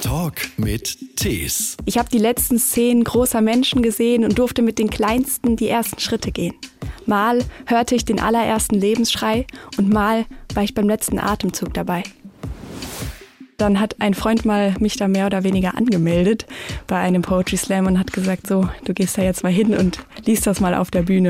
Talk mit Tees. Ich habe die letzten Szenen großer Menschen gesehen und durfte mit den Kleinsten die ersten Schritte gehen. Mal hörte ich den allerersten Lebensschrei und mal war ich beim letzten Atemzug dabei. Dann hat ein Freund mal mich da mehr oder weniger angemeldet bei einem Poetry Slam und hat gesagt, so, du gehst da jetzt mal hin und liest das mal auf der Bühne.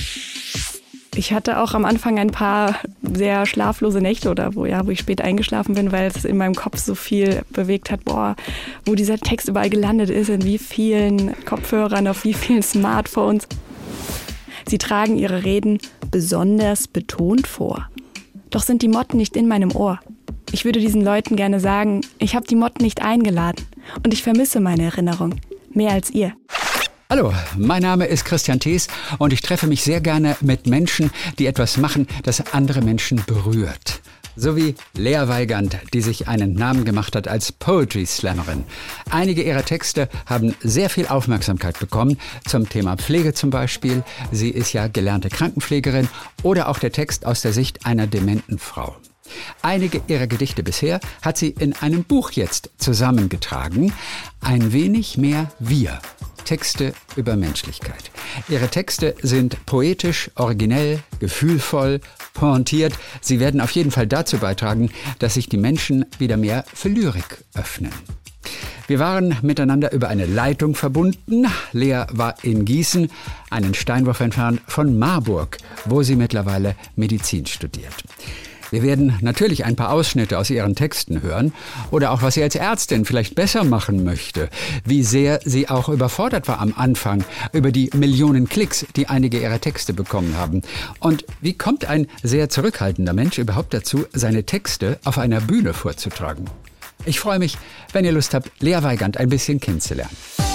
Ich hatte auch am Anfang ein paar sehr schlaflose Nächte oder wo ich spät eingeschlafen bin, weil es in meinem Kopf so viel bewegt hat, wo dieser Text überall gelandet ist, in wie vielen Kopfhörern, auf wie vielen Smartphones. Sie tragen ihre Reden besonders betont vor. Doch sind die Motten nicht in meinem Ohr. Ich würde diesen Leuten gerne sagen, ich habe die Motten nicht eingeladen und ich vermisse meine Erinnerung. Mehr als ihr. Hallo, mein Name ist Christian Tees und ich treffe mich sehr gerne mit Menschen, die etwas machen, das andere Menschen berührt. So wie Lea Weigand, die sich einen Namen gemacht hat als Poetry Slammerin. Einige ihrer Texte haben sehr viel Aufmerksamkeit bekommen, zum Thema Pflege zum Beispiel. Sie ist ja gelernte Krankenpflegerin oder auch der Text aus der Sicht einer dementen Frau. Einige ihrer Gedichte bisher hat sie in einem Buch jetzt zusammengetragen. Ein wenig mehr wir. Texte über Menschlichkeit. Ihre Texte sind poetisch, originell, gefühlvoll, pointiert. Sie werden auf jeden Fall dazu beitragen, dass sich die Menschen wieder mehr für Lyrik öffnen. Wir waren miteinander über eine Leitung verbunden. Lea war in Gießen, einen Steinwurf entfernt von Marburg, wo sie mittlerweile Medizin studiert. Wir werden natürlich ein paar Ausschnitte aus ihren Texten hören oder auch, was sie als Ärztin vielleicht besser machen möchte, wie sehr sie auch überfordert war am Anfang über die Millionen Klicks, die einige ihrer Texte bekommen haben. Und wie kommt ein sehr zurückhaltender Mensch überhaupt dazu, seine Texte auf einer Bühne vorzutragen? Ich freue mich, wenn ihr Lust habt, Lea Weigand ein bisschen kennenzulernen.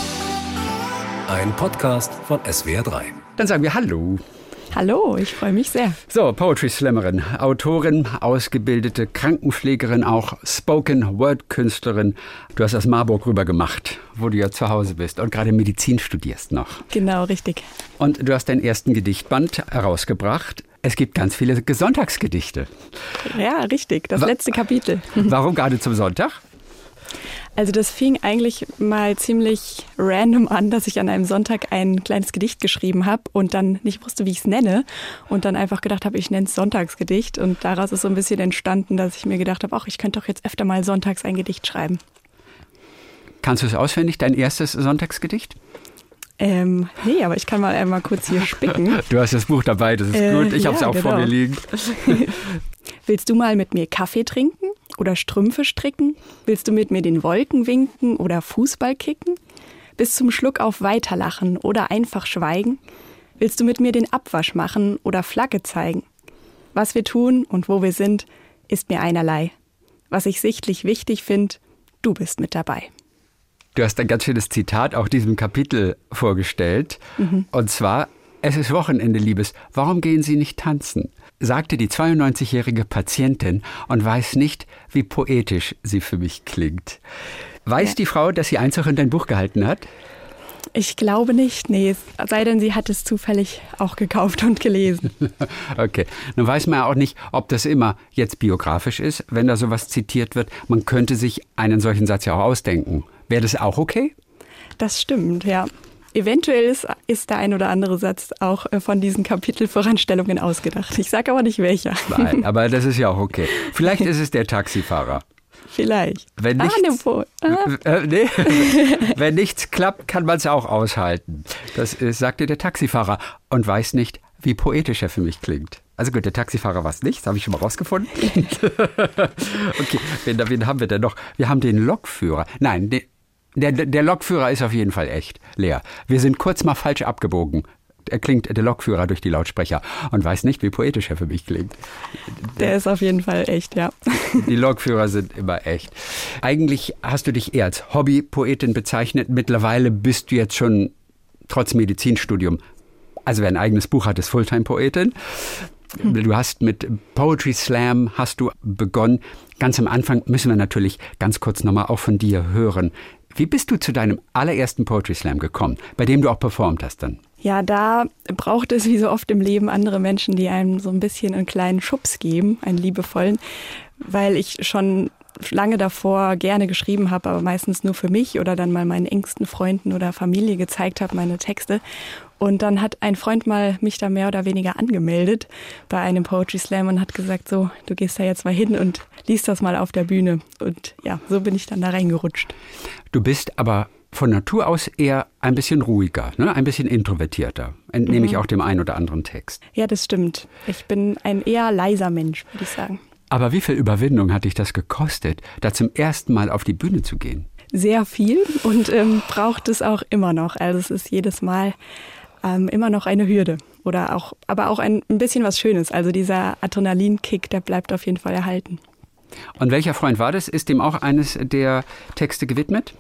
Ein Podcast von SWR3. Dann sagen wir Hallo. Hallo, ich freue mich sehr. So, Poetry Slammerin, Autorin, ausgebildete Krankenpflegerin, auch Spoken-Word-Künstlerin. Du hast aus Marburg rüber gemacht, wo du ja zu Hause bist und gerade Medizin studierst noch. Genau, richtig. Und du hast deinen ersten Gedichtband herausgebracht. Es gibt ganz viele Sonntagsgedichte. Ja, richtig, das letzte Kapitel. Warum gerade zum Sonntag? Also das fing eigentlich mal ziemlich random an, dass ich an einem Sonntag ein kleines Gedicht geschrieben habe und dann nicht wusste, wie ich es nenne und dann einfach gedacht habe, ich nenne es Sonntagsgedicht und daraus ist so ein bisschen entstanden, dass ich mir gedacht habe, ich könnte doch jetzt öfter mal sonntags ein Gedicht schreiben. Kannst du es auswendig, dein erstes Sonntagsgedicht? Nee, aber ich kann mal einmal kurz hier spicken. Du hast das Buch dabei, das ist gut. Ich habe es auch vor mir liegen. Willst du mal mit mir Kaffee trinken oder Strümpfe stricken? Willst du mit mir den Wolken winken oder Fußball kicken? Bis zum Schluck auf weiterlachen oder einfach schweigen? Willst du mit mir den Abwasch machen oder Flagge zeigen? Was wir tun und wo wir sind, ist mir einerlei. Was ich sichtlich wichtig finde, du bist mit dabei. Du hast ein ganz schönes Zitat auch diesem Kapitel vorgestellt. Und zwar, es ist Wochenende, Liebes. Warum gehen Sie nicht tanzen? Sagte die 92-jährige Patientin und weiß nicht, wie poetisch sie für mich klingt. Weiß die Frau, dass sie Einzug in dein Buch gehalten hat? Ich glaube nicht, nee. Es sei denn, sie hat es zufällig auch gekauft und gelesen. Okay. Nun weiß man ja auch nicht, ob das immer jetzt biografisch ist, wenn da sowas zitiert wird. Man könnte sich einen solchen Satz ja auch ausdenken. Wäre das auch okay? Das stimmt, ja. Eventuell ist der ein oder andere Satz auch von diesen Kapitelvoranstellungen ausgedacht. Ich sage aber nicht welcher. Nein, aber das ist ja auch okay. Vielleicht ist es der Taxifahrer. Vielleicht. Wenn nichts klappt, kann man es auch aushalten. Das sagte der Taxifahrer und weiß nicht, wie poetisch er für mich klingt. Also gut, der Taxifahrer war es nicht, das habe ich schon mal rausgefunden. Okay, wen haben wir denn noch? Wir haben den Lokführer. Nein, der Lokführer ist auf jeden Fall echt, Lea. Wir sind kurz mal falsch abgebogen. Er klingt der Lokführer durch die Lautsprecher und weiß nicht, wie poetisch er für mich klingt. Der ist auf jeden Fall echt, ja. Die Lokführer sind immer echt. Eigentlich hast du dich eher als Hobbypoetin bezeichnet. Mittlerweile bist du jetzt schon trotz Medizinstudium, also wer ein eigenes Buch hat, ist Fulltime-Poetin. Du hast mit Poetry Slam hast du begonnen. Ganz am Anfang müssen wir natürlich ganz kurz nochmal auch von dir hören. Wie bist du zu deinem allerersten Poetry Slam gekommen, bei dem du auch performt hast dann? Ja, da braucht es wie so oft im Leben andere Menschen, die einem so ein bisschen einen kleinen Schubs geben, einen liebevollen, weil ich schon lange davor gerne geschrieben habe, aber meistens nur für mich oder dann mal meinen engsten Freunden oder Familie gezeigt habe, meine Texte. Und dann hat ein Freund mal mich da mehr oder weniger angemeldet bei einem Poetry Slam und hat gesagt, so, du gehst da jetzt mal hin und liest das mal auf der Bühne. Und ja, so bin ich dann da reingerutscht. Du bist aber von Natur aus eher ein bisschen ruhiger, ne? Ein bisschen introvertierter, entnehme ich auch dem einen oder anderen Text. Ja, das stimmt. Ich bin ein eher leiser Mensch, würde ich sagen. Aber wie viel Überwindung hat dich das gekostet, da zum ersten Mal auf die Bühne zu gehen? Sehr viel und braucht es auch immer noch. Also es ist jedes Mal immer noch eine Hürde aber auch ein bisschen was Schönes. Also dieser Adrenalinkick, der bleibt auf jeden Fall erhalten. Und welcher Freund war das? Ist dem auch eines der Texte gewidmet?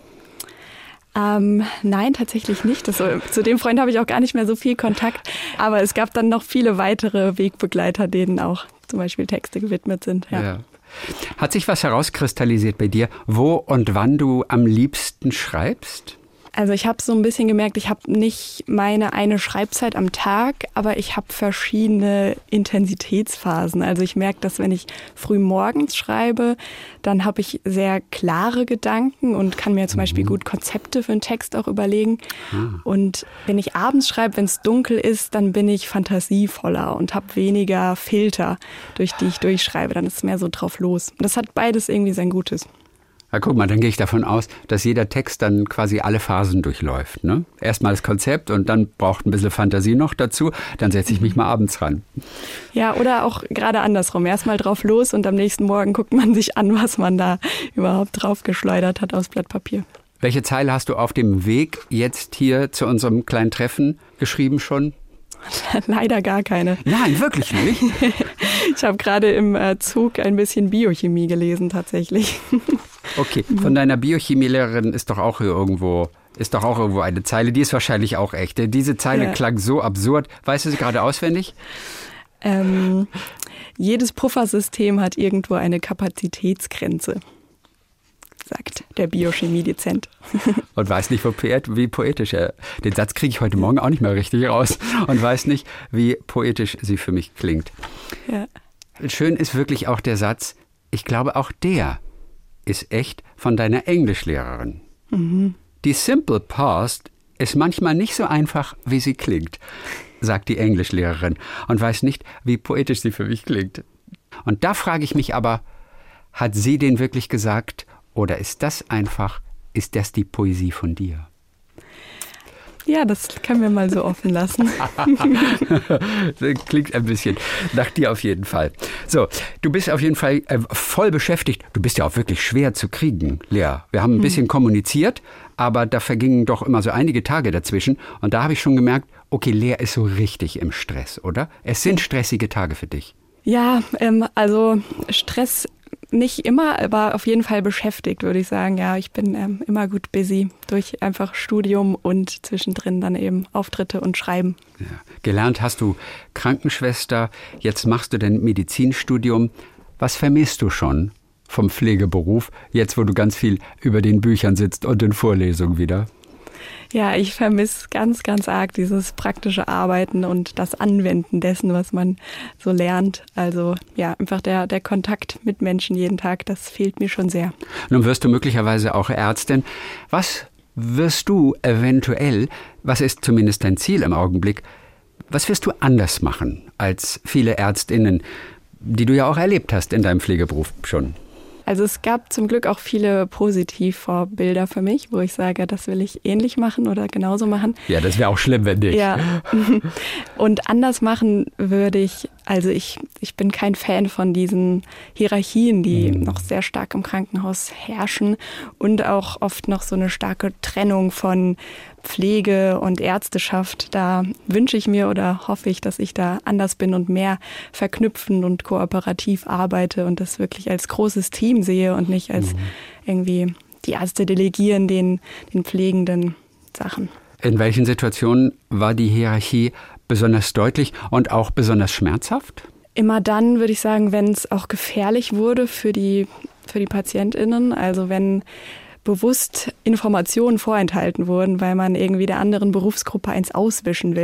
Nein, tatsächlich nicht. Zu dem Freund habe ich auch gar nicht mehr so viel Kontakt. Aber es gab dann noch viele weitere Wegbegleiter, denen auch zum Beispiel Texte gewidmet sind. Ja. Hat sich was herauskristallisiert bei dir, wo und wann du am liebsten schreibst? Also ich habe so ein bisschen gemerkt, ich habe nicht meine eine Schreibzeit am Tag, aber ich habe verschiedene Intensitätsphasen. Also ich merke, dass wenn ich früh morgens schreibe, dann habe ich sehr klare Gedanken und kann mir zum Beispiel gut Konzepte für einen Text auch überlegen. Und wenn ich abends schreibe, wenn es dunkel ist, dann bin ich fantasievoller und habe weniger Filter, durch die ich durchschreibe. Dann ist es mehr so drauf los. Und das hat beides irgendwie sein Gutes. Ja, guck mal, dann gehe ich davon aus, dass jeder Text dann quasi alle Phasen durchläuft. Ne? Erstmal das Konzept und dann braucht ein bisschen Fantasie noch dazu. Dann setze ich mich mal abends ran. Ja, oder auch gerade andersrum. Erstmal drauf los und am nächsten Morgen guckt man sich an, was man da überhaupt drauf geschleudert hat aufs Blatt Papier. Welche Zeile hast du auf dem Weg jetzt hier zu unserem kleinen Treffen geschrieben schon? Leider gar keine. Nein, wirklich nicht? Ich habe gerade im Zug ein bisschen Biochemie gelesen tatsächlich. Okay, von deiner Biochemielehrerin ist doch auch irgendwo eine Zeile, die ist wahrscheinlich auch echt. Diese Zeile klang so absurd. Weißt du sie gerade auswendig? Jedes Puffersystem hat irgendwo eine Kapazitätsgrenze, sagt der Biochemie-Dezent. Und weiß nicht, wie poetisch den Satz kriege ich heute Morgen auch nicht mehr richtig raus und weiß nicht, wie poetisch sie für mich klingt. Ja. Schön ist wirklich auch der Satz, ich glaube auch der ist echt von deiner Englischlehrerin. Die Simple Past ist manchmal nicht so einfach, wie sie klingt, sagt die Englischlehrerin und weiß nicht, wie poetisch sie für mich klingt. Und da frage ich mich aber, hat sie den wirklich gesagt oder ist das die Poesie von dir? Ja, das können wir mal so offen lassen. Das klingt ein bisschen nach dir auf jeden Fall. So, du bist auf jeden Fall voll beschäftigt. Du bist ja auch wirklich schwer zu kriegen, Lea. Wir haben ein bisschen kommuniziert, aber da vergingen doch immer so einige Tage dazwischen. Und da habe ich schon gemerkt, okay, Lea ist so richtig im Stress, oder? Es sind stressige Tage für dich. Ja, also Stress nicht immer, aber auf jeden Fall beschäftigt, würde ich sagen. Ja, ich bin immer gut busy durch einfach Studium und zwischendrin dann eben Auftritte und Schreiben. Ja. Gelernt hast du Krankenschwester, jetzt machst du dein Medizinstudium. Was vermisst du schon vom Pflegeberuf, jetzt wo du ganz viel über den Büchern sitzt und in Vorlesungen wieder? Ja, ich vermisse ganz, ganz arg dieses praktische Arbeiten und das Anwenden dessen, was man so lernt. Also ja, einfach der Kontakt mit Menschen jeden Tag, das fehlt mir schon sehr. Nun wirst du möglicherweise auch Ärztin. Was wirst du eventuell, was ist zumindest dein Ziel im Augenblick, was wirst du anders machen als viele ÄrztInnen, die du ja auch erlebt hast in deinem Pflegeberuf schon? Also es gab zum Glück auch viele Positivvorbilder für mich, wo ich sage, das will ich ähnlich machen oder genauso machen. Ja, das wäre auch schlimm, wenn nicht. Ja. Und anders machen würde ich, also ich bin kein Fan von diesen Hierarchien, die noch sehr stark im Krankenhaus herrschen und auch oft noch so eine starke Trennung von Pflege und Ärzteschaft. Da wünsche ich mir oder hoffe ich, dass ich da anders bin und mehr verknüpfen und kooperativ arbeite und das wirklich als großes Team sehe und nicht als irgendwie die Ärzte delegieren den pflegenden Sachen. In welchen Situationen war die Hierarchie besonders deutlich und auch besonders schmerzhaft? Immer dann, würde ich sagen, wenn es auch gefährlich wurde für die PatientInnen. Also wenn bewusst Informationen vorenthalten wurden, weil man irgendwie der anderen Berufsgruppe eins auswischen will,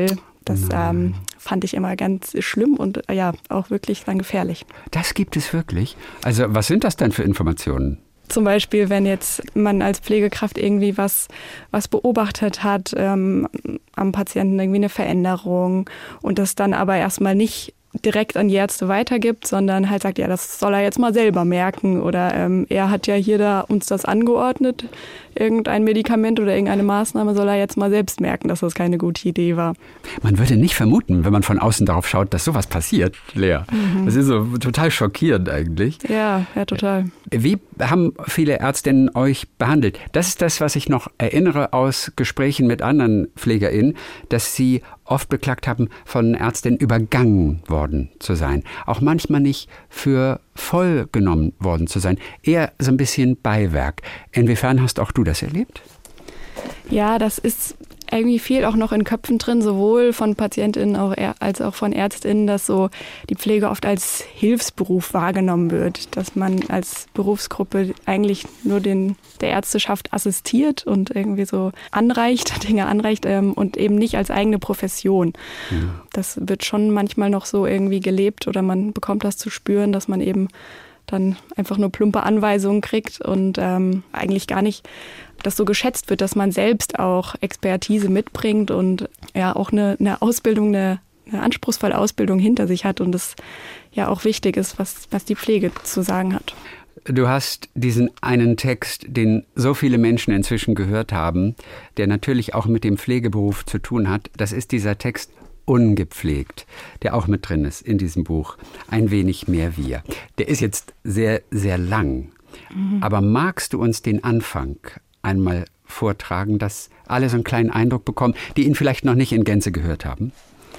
Das fand ich immer ganz schlimm und ja, auch wirklich dann gefährlich. Das gibt es wirklich? Also was sind das denn für Informationen? Zum Beispiel, wenn jetzt man als Pflegekraft irgendwie was beobachtet hat, am Patienten irgendwie eine Veränderung und das dann aber erstmal nicht direkt an die Ärzte weitergibt, sondern halt sagt, ja, das soll er jetzt mal selber merken oder er hat ja hier da uns das angeordnet, irgendein Medikament oder irgendeine Maßnahme soll er jetzt mal selbst merken, dass das keine gute Idee war. Man würde nicht vermuten, wenn man von außen darauf schaut, dass sowas passiert, Lea. Das ist so total schockierend eigentlich. Ja, total. Wie haben viele Ärztinnen euch behandelt? Das ist das, was ich noch erinnere aus Gesprächen mit anderen PflegerInnen, dass sie oft beklagt haben, von Ärztinnen übergangen worden zu sein. Auch manchmal nicht für voll genommen worden zu sein. Eher so ein bisschen Beiwerk. Inwiefern hast auch du das erlebt? Ja, das ist irgendwie viel auch noch in Köpfen drin, sowohl von PatientInnen als auch von ÄrztInnen, dass so die Pflege oft als Hilfsberuf wahrgenommen wird, dass man als Berufsgruppe eigentlich nur der Ärzteschaft assistiert und irgendwie so Dinge anreicht und eben nicht als eigene Profession. Mhm. Das wird schon manchmal noch so irgendwie gelebt oder man bekommt das zu spüren, dass man eben dann einfach nur plumpe Anweisungen kriegt und eigentlich gar nicht das so geschätzt wird, dass man selbst auch Expertise mitbringt und ja auch eine Ausbildung, eine anspruchsvolle Ausbildung hinter sich hat und das ja auch wichtig ist, was die Pflege zu sagen hat. Du hast diesen einen Text, den so viele Menschen inzwischen gehört haben, der natürlich auch mit dem Pflegeberuf zu tun hat. Das ist dieser Text Ungepflegt, der auch mit drin ist in diesem Buch. Ein wenig mehr wir. Der ist jetzt sehr, sehr lang. Aber magst du uns den Anfang einmal vortragen, dass alle so einen kleinen Eindruck bekommen, die ihn vielleicht noch nicht in Gänze gehört haben?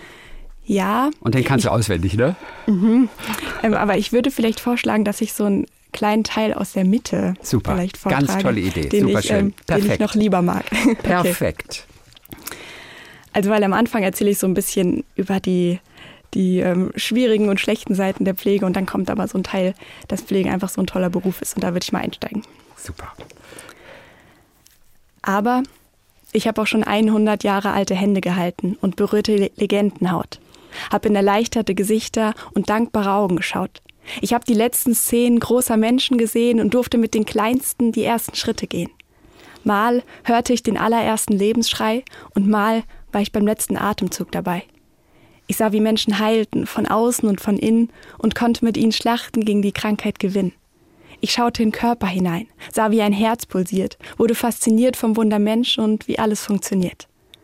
Ja. Und den kannst du auswendig, ne? Aber ich würde vielleicht vorschlagen, dass ich so einen kleinen Teil aus der Mitte vielleicht vortrage. Ganz tolle Idee. Den super schön. Den ich noch lieber mag. Perfekt. Also weil am Anfang erzähle ich so ein bisschen über die schwierigen und schlechten Seiten der Pflege und dann kommt aber so ein Teil, dass Pflege einfach so ein toller Beruf ist und da würde ich mal einsteigen. Super. Aber ich habe auch schon 100 Jahre alte Hände gehalten und berührte Legendenhaut. Habe in erleichterte Gesichter und dankbare Augen geschaut. Ich habe die letzten Szenen großer Menschen gesehen und durfte mit den Kleinsten die ersten Schritte gehen. Mal hörte ich den allerersten Lebensschrei und mal war ich beim letzten Atemzug dabei. Ich sah, wie Menschen heilten, von außen und von innen und konnte mit ihnen Schlachten gegen die Krankheit gewinnen. Ich schaute in den Körper hinein, sah, wie ein Herz pulsiert, wurde fasziniert vom Wunder Mensch und wie alles funktioniert.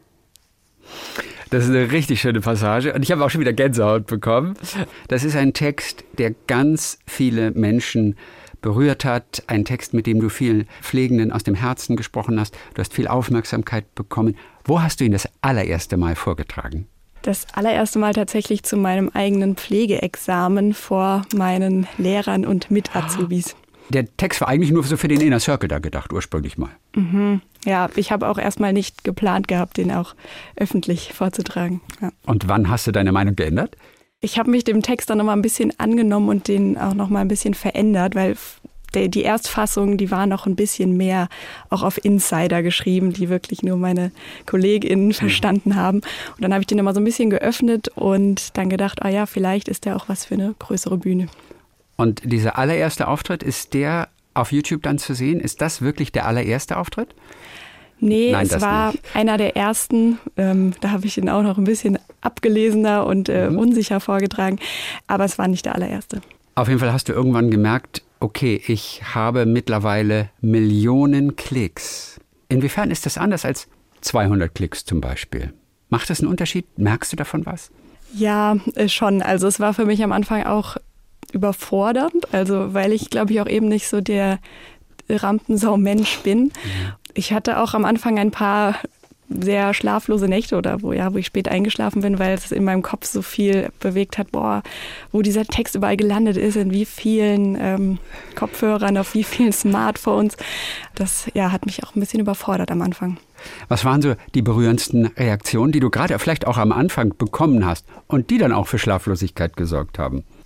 Das ist eine richtig schöne Passage und ich habe auch schon wieder Gänsehaut bekommen. Das ist ein Text, der ganz viele Menschen berührt hat. Ein Text, mit dem du vielen Pflegenden aus dem Herzen gesprochen hast. Du hast viel Aufmerksamkeit bekommen. Wo hast du ihn das allererste Mal vorgetragen? Das allererste Mal tatsächlich zu meinem eigenen Pflegeexamen vor meinen Lehrern und Mit-Azubis. Der Text war eigentlich nur so für den Inner Circle da gedacht, ursprünglich mal. Mhm. Ja, ich habe auch erstmal nicht geplant gehabt, den auch öffentlich vorzutragen. Ja. Und wann hast du deine Meinung geändert? Ich habe mich dem Text dann nochmal ein bisschen angenommen und den auch nochmal ein bisschen verändert, weil die Erstfassung, die war noch ein bisschen mehr auch auf Insider geschrieben, die wirklich nur meine KollegInnen verstanden haben. Und dann habe ich den nochmal so ein bisschen geöffnet und dann gedacht, vielleicht ist der auch was für eine größere Bühne. Und dieser allererste Auftritt, ist der auf YouTube dann zu sehen? Ist das wirklich der allererste Auftritt? Nee, nein, es war nicht einer der ersten. Da habe ich den auch noch ein bisschen abgelesener und unsicher vorgetragen. Aber es war nicht der allererste. Auf jeden Fall hast du irgendwann gemerkt, okay, ich habe mittlerweile Millionen Klicks. Inwiefern ist das anders als 200 Klicks zum Beispiel? Macht das einen Unterschied? Merkst du davon was? Ja, schon. Also es war für mich am Anfang auch überfordernd, also weil ich, glaube ich, auch eben nicht so der Rampensau-Mensch bin. Ich hatte auch am Anfang ein paar sehr schlaflose Nächte oder wo ich spät eingeschlafen bin, weil es in meinem Kopf so viel bewegt hat, wo dieser Text überall gelandet ist, in wie vielen Kopfhörern, auf wie vielen Smartphones. Das hat mich auch ein bisschen überfordert am Anfang. Was waren so die berührendsten Reaktionen, die du gerade vielleicht auch am Anfang bekommen hast und die dann auch für Schlaflosigkeit gesorgt haben?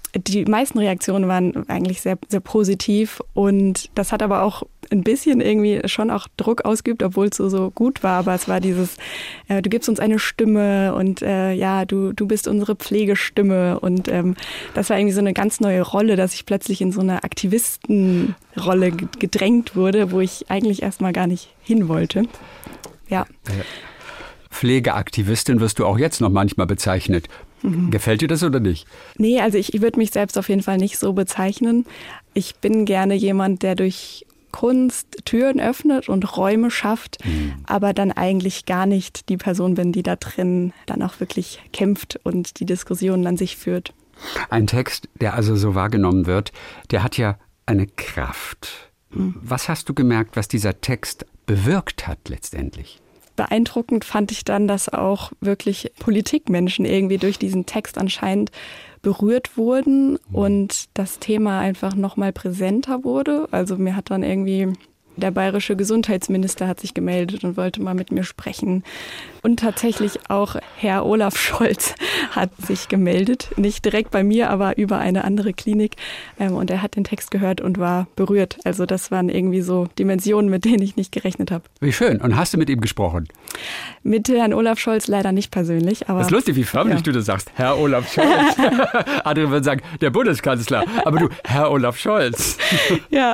Die meisten Reaktionen waren eigentlich sehr, sehr positiv und das hat aber auch ein bisschen irgendwie schon auch Druck ausgeübt, obwohl es so gut war. Aber es war dieses, du gibst uns eine Stimme und du bist unsere Pflegestimme. Und das war irgendwie so eine ganz neue Rolle, dass ich plötzlich in so eine Aktivistenrolle gedrängt wurde, wo ich eigentlich erstmal gar nicht hin wollte. Ja. Pflegeaktivistin wirst du auch jetzt noch manchmal bezeichnet. Gefällt dir das oder nicht? Nee, also ich würde mich selbst auf jeden Fall nicht so bezeichnen. Ich bin gerne jemand, der durch Kunst Türen öffnet und Räume schafft, aber dann eigentlich gar nicht die Person bin, die da drin dann auch wirklich kämpft und die Diskussionen an sich führt. Ein Text, der also so wahrgenommen wird, der hat ja eine Kraft. Was hast du gemerkt, was dieser Text bewirkt hat letztendlich? Beeindruckend fand ich dann, dass auch wirklich Politikmenschen irgendwie durch diesen Text anscheinend berührt wurden und das Thema einfach noch mal präsenter wurde. Also mir hat dann irgendwie der bayerische Gesundheitsminister hat sich gemeldet und wollte mal mit mir sprechen. Und tatsächlich auch Herr Olaf Scholz hat sich gemeldet. Nicht direkt bei mir, aber über eine andere Klinik. Und er hat den Text gehört und war berührt. Also das waren irgendwie so Dimensionen, mit denen ich nicht gerechnet habe. Wie schön. Und hast du mit ihm gesprochen? Mit Herrn Olaf Scholz leider nicht persönlich. Aber das ist lustig, wie förmlich du das sagst. Herr Olaf Scholz. Andere würden sagen, der Bundeskanzler. Aber du, Herr Olaf Scholz. Ja,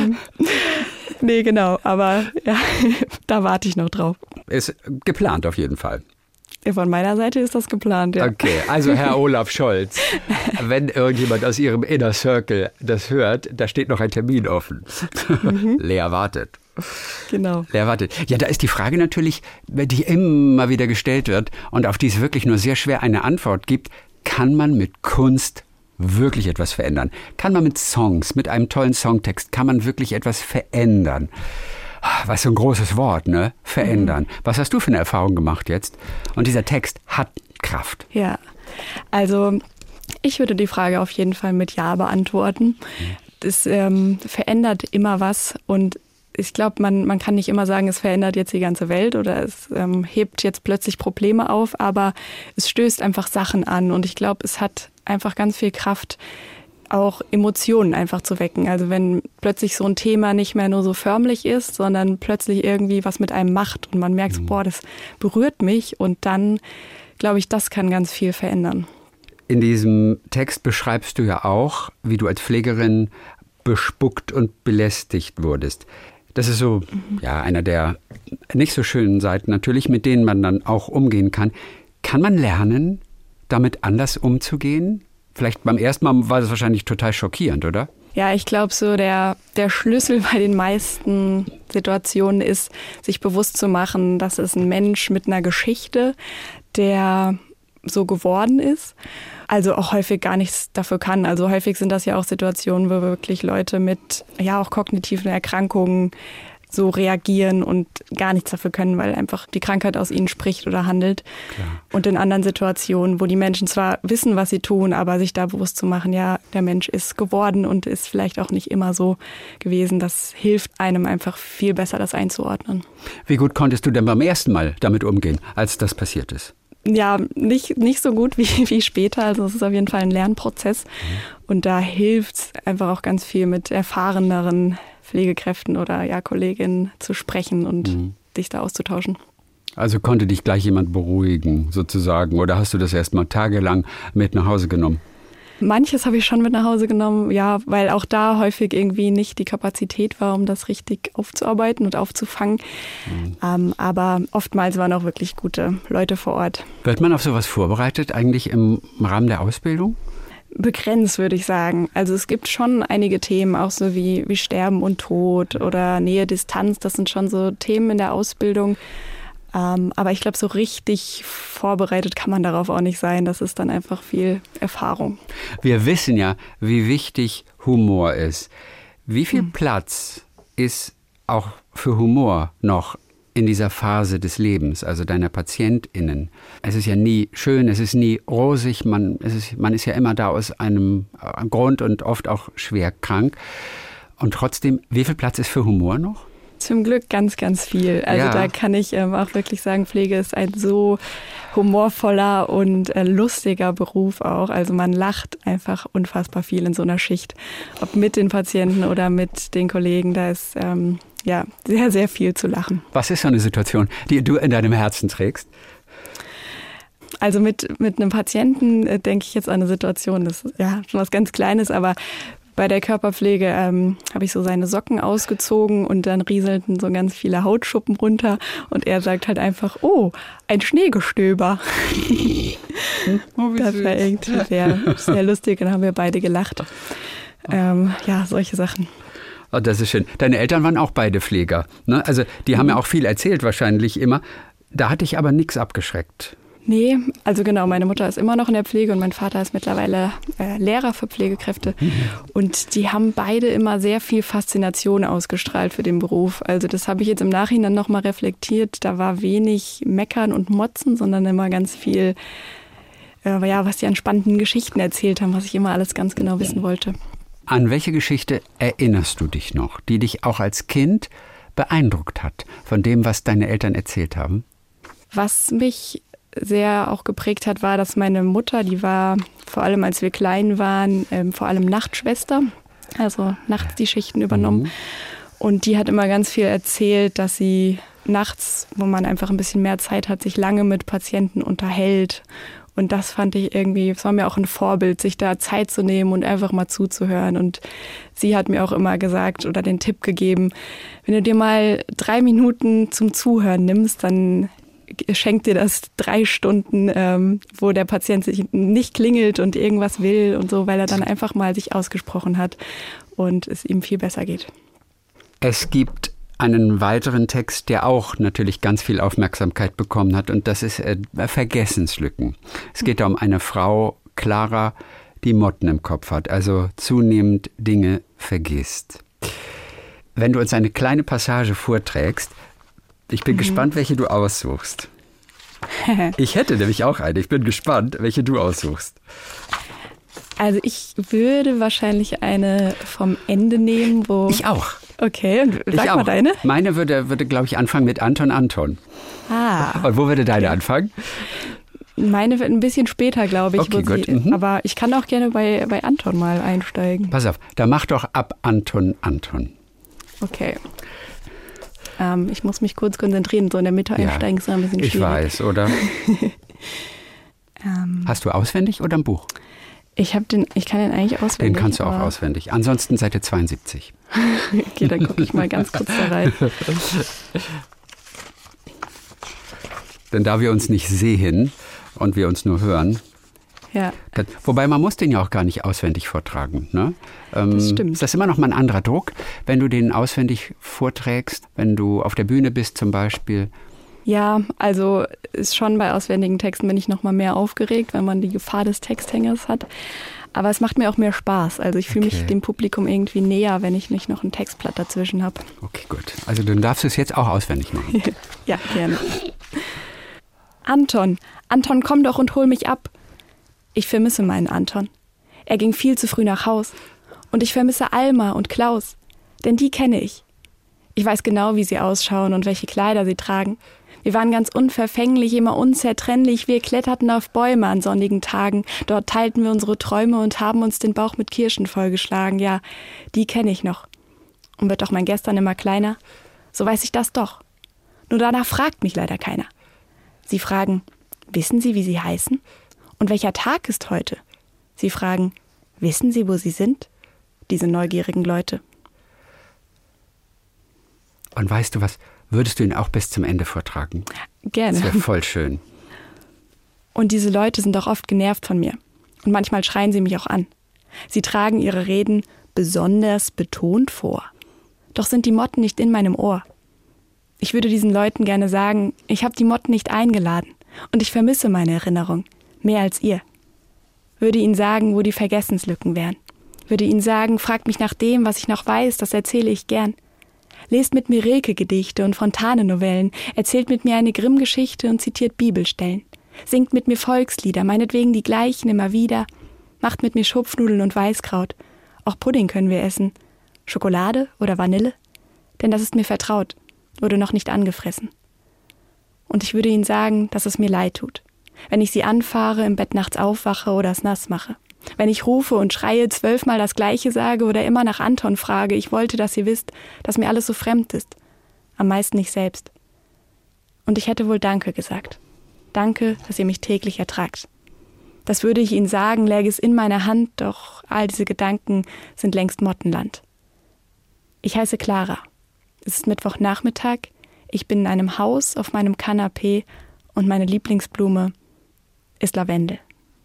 nee, genau. Aber ja, da warte ich noch drauf. Ist geplant auf jeden Fall. Von meiner Seite ist das geplant, ja. Okay, also Herr Olaf Scholz, wenn irgendjemand aus Ihrem Inner Circle das hört, da steht noch ein Termin offen. Lea wartet. Genau. Lea wartet. Ja, da ist die Frage natürlich, die immer wieder gestellt wird und auf die es wirklich nur sehr schwer eine Antwort gibt, kann man mit Kunst wirklich etwas verändern? Kann man mit Songs, mit einem tollen Songtext, kann man wirklich etwas verändern? Was so ein großes Wort, ne? Verändern. Was hast du für eine Erfahrung gemacht jetzt? Und dieser Text hat Kraft. Ja, also ich würde die Frage auf jeden Fall mit Ja beantworten. Es verändert immer was und ich glaube, man kann nicht immer sagen, es verändert jetzt die ganze Welt oder es hebt jetzt plötzlich Probleme auf, aber es stößt einfach Sachen an und ich glaube, es hat einfach ganz viel Kraft, auch Emotionen einfach zu wecken. Also wenn plötzlich so ein Thema nicht mehr nur so förmlich ist, sondern plötzlich irgendwie was mit einem macht und man merkt, so, boah, das berührt mich und dann, glaube ich, das kann ganz viel verändern. In diesem Text beschreibst du ja auch, wie du als Pflegerin bespuckt und belästigt wurdest. Das ist so einer der nicht so schönen Seiten natürlich, mit denen man dann auch umgehen kann. Kann man lernen, damit anders umzugehen? Vielleicht beim ersten Mal war das wahrscheinlich total schockierend, oder? Ja, ich glaube so, der Schlüssel bei den meisten Situationen ist, sich bewusst zu machen, dass es ein Mensch mit einer Geschichte, der so geworden ist, also auch häufig gar nichts dafür kann. Also häufig sind das ja auch Situationen, wo wirklich Leute mit auch kognitiven Erkrankungen so reagieren und gar nichts dafür können, weil einfach die Krankheit aus ihnen spricht oder handelt. Klar. Und in anderen Situationen, wo die Menschen zwar wissen, was sie tun, aber sich da bewusst zu machen, ja, der Mensch ist geworden und ist vielleicht auch nicht immer so gewesen, das hilft einem einfach viel besser, das einzuordnen. Wie gut konntest du denn beim ersten Mal damit umgehen, als das passiert ist? Ja, nicht so gut wie später. Also es ist auf jeden Fall ein Lernprozess. Und da hilft es einfach auch ganz viel mit erfahreneren Pflegekräften oder Kolleginnen zu sprechen und dich da auszutauschen. Also konnte dich gleich jemand beruhigen sozusagen oder hast du das erst mal tagelang mit nach Hause genommen? Manches habe ich schon mit nach Hause genommen, ja, weil auch da häufig irgendwie nicht die Kapazität war, um das richtig aufzuarbeiten und aufzufangen. Aber oftmals waren auch wirklich gute Leute vor Ort. Wird man auf sowas vorbereitet eigentlich im Rahmen der Ausbildung? Begrenzt, würde ich sagen. Also es gibt schon einige Themen, auch so wie Sterben und Tod oder Nähe, Distanz. Das sind schon so Themen in der Ausbildung. Aber ich glaube, so richtig vorbereitet kann man darauf auch nicht sein. Das ist dann einfach viel Erfahrung. Wir wissen ja, wie wichtig Humor ist. Wie viel Platz ist auch für Humor noch in dieser Phase des Lebens, also deiner PatientInnen? Es ist ja nie schön, es ist nie rosig, man ist ja immer da aus einem Grund und oft auch schwer krank. Und trotzdem, wie viel Platz ist für Humor noch? Zum Glück ganz, ganz viel. Also da kann ich auch wirklich sagen, Pflege ist ein so humorvoller und lustiger Beruf auch. Also man lacht einfach unfassbar viel in so einer Schicht. Ob mit den Patienten oder mit den Kollegen, da ist sehr, sehr viel zu lachen. Was ist so eine Situation, die du in deinem Herzen trägst? Also mit einem Patienten denke ich jetzt an eine Situation, das ist ja schon was ganz Kleines, aber bei der Körperpflege habe ich so seine Socken ausgezogen und dann rieselten so ganz viele Hautschuppen runter und er sagt halt einfach, oh, ein Schneegestöber. Das war irgendwie sehr, sehr lustig und haben wir beide gelacht. Solche Sachen. Oh, das ist schön. Deine Eltern waren auch beide Pfleger, ne? Also die haben ja auch viel erzählt wahrscheinlich immer. Da hatte ich aber nichts abgeschreckt. Nee, also genau, meine Mutter ist immer noch in der Pflege und mein Vater ist mittlerweile Lehrer für Pflegekräfte. Und die haben beide immer sehr viel Faszination ausgestrahlt für den Beruf. Also das habe ich jetzt im Nachhinein nochmal reflektiert. Da war wenig Meckern und Motzen, sondern immer ganz viel, was die an spannenden Geschichten erzählt haben, was ich immer alles ganz genau wissen wollte. An welche Geschichte erinnerst du dich noch, die dich auch als Kind beeindruckt hat, von dem, was deine Eltern erzählt haben? Was mich sehr auch geprägt hat, war, dass meine Mutter, die war vor allem, als wir klein waren, vor allem Nachtschwester, also nachts die Schichten übernommen. Und die hat immer ganz viel erzählt, dass sie nachts, wo man einfach ein bisschen mehr Zeit hat, sich lange mit Patienten unterhält. Und das fand ich irgendwie, es war mir auch ein Vorbild, sich da Zeit zu nehmen und einfach mal zuzuhören. Und sie hat mir auch immer gesagt oder den Tipp gegeben, wenn du dir mal 3 Minuten zum Zuhören nimmst, dann schenkt dir das 3 Stunden, wo der Patient sich nicht klingelt und irgendwas will und so, weil er dann einfach mal sich ausgesprochen hat und es ihm viel besser geht. Es gibt einen weiteren Text, der auch natürlich ganz viel Aufmerksamkeit bekommen hat, und das ist Vergessenslücken. Es geht da um eine Frau, Clara, die Motten im Kopf hat, also zunehmend Dinge vergisst. Wenn du uns eine kleine Passage vorträgst, ich bin gespannt, welche du aussuchst. Ich hätte nämlich auch eine. Ich bin gespannt, welche du aussuchst. Also ich würde wahrscheinlich eine vom Ende nehmen, wo... Ich auch. Okay, und sag mal deine. Meine würde glaube ich, anfangen mit Anton. Und wo würde deine anfangen? Meine wird ein bisschen später, glaube ich. Okay, gut. Aber ich kann auch gerne bei Anton mal einsteigen. Pass auf, da mach doch ab Anton. Okay. Ich muss mich kurz konzentrieren, so in der Mitte einsteigen ist ein bisschen schwierig. Ich weiß, oder? Hast du auswendig oder ein Buch? Ich kann den eigentlich auswendig. Den kannst du auch auswendig. Ansonsten Seite 72. Okay, dann gucke ich mal ganz kurz da rein. Denn da wir uns nicht sehen und wir uns nur hören. Ja. Wobei man muss den ja auch gar nicht auswendig vortragen. Ne? Das stimmt. Das ist immer noch mal ein anderer Druck, wenn du den auswendig vorträgst, wenn du auf der Bühne bist zum Beispiel. Ja, also ist schon bei auswendigen Texten bin ich noch mal mehr aufgeregt, wenn man die Gefahr des Texthängers hat. Aber es macht mir auch mehr Spaß. Also ich fühle mich dem Publikum irgendwie näher, wenn ich nicht noch ein Textblatt dazwischen habe. Okay, gut. Also dann darfst du es jetzt auch auswendig machen. Ja, gerne. Anton, komm doch und hol mich ab. Ich vermisse meinen Anton. Er ging viel zu früh nach Haus. Und ich vermisse Alma und Klaus. Denn die kenne ich. Ich weiß genau, wie sie ausschauen und welche Kleider sie tragen. Wir waren ganz unverfänglich, immer unzertrennlich. Wir kletterten auf Bäume an sonnigen Tagen. Dort teilten wir unsere Träume und haben uns den Bauch mit Kirschen vollgeschlagen. Ja, die kenne ich noch. Und wird doch mein Gestern immer kleiner? So weiß ich das doch. Nur danach fragt mich leider keiner. Sie fragen, wissen Sie, wie Sie heißen? Und welcher Tag ist heute? Sie fragen, wissen Sie, wo Sie sind? Diese neugierigen Leute. Und weißt du was, würdest du ihn auch bis zum Ende vortragen? Gerne. Das wäre voll schön. Und diese Leute sind auch oft genervt von mir. Und manchmal schreien sie mich auch an. Sie tragen ihre Reden besonders betont vor. Doch sind die Motten nicht in meinem Ohr. Ich würde diesen Leuten gerne sagen, ich habe die Motten nicht eingeladen. Und ich vermisse meine Erinnerung. Mehr als ihr. Würde ihnen sagen, wo die Vergessenslücken wären. Würde ihnen sagen, fragt mich nach dem, was ich noch weiß, das erzähle ich gern. Lest mit mir Rilke-Gedichte und Fontane-Novellen, erzählt mit mir eine Grimm-Geschichte und zitiert Bibelstellen. Singt mit mir Volkslieder, meinetwegen die gleichen immer wieder. Macht mit mir Schupfnudeln und Weißkraut. Auch Pudding können wir essen. Schokolade oder Vanille? Denn das ist mir vertraut, wurde noch nicht angefressen. Und ich würde ihnen sagen, dass es mir leid tut. Wenn ich sie anfahre, im Bett nachts aufwache oder es nass mache. Wenn ich rufe und schreie, 12-mal das Gleiche sage oder immer nach Anton frage, ich wollte, dass ihr wisst, dass mir alles so fremd ist. Am meisten ich selbst. Und ich hätte wohl Danke gesagt. Danke, dass ihr mich täglich ertragt. Das würde ich Ihnen sagen, läge es in meiner Hand, doch all diese Gedanken sind längst Mottenland. Ich heiße Clara. Es ist Mittwochnachmittag, ich bin in einem Haus auf meinem Kanapee und meine Lieblingsblume ist Lavendel.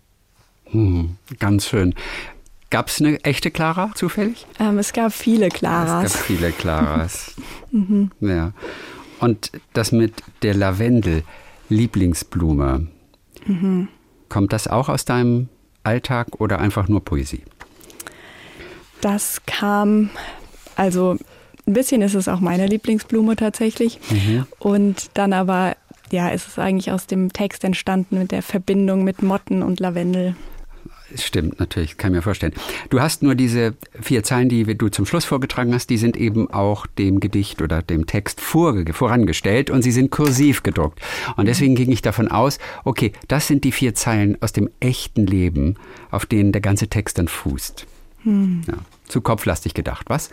Ganz schön. Gab es eine echte Clara zufällig? Es gab viele Claras. Es gab viele Claras. Ja. Und das mit der Lavendel, Lieblingsblume, kommt das auch aus deinem Alltag oder einfach nur Poesie? Das kam, also ein bisschen ist es auch meine Lieblingsblume tatsächlich. Und dann aber, ja, ist es eigentlich aus dem Text entstanden mit der Verbindung mit Motten und Lavendel. Stimmt, natürlich, kann ich mir vorstellen. Du hast nur diese 4 Zeilen, die du zum Schluss vorgetragen hast, die sind eben auch dem Gedicht oder dem Text vorangestellt und sie sind kursiv gedruckt. Und deswegen ging ich davon aus, okay, das sind die 4 Zeilen aus dem echten Leben, auf denen der ganze Text dann fußt. Ja, zu kopflastig gedacht, was?